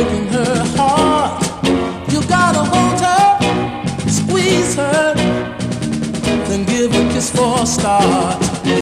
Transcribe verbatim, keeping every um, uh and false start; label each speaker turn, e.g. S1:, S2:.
S1: breaking her heart. You gotta hold her, squeeze her, then give a kiss for a start.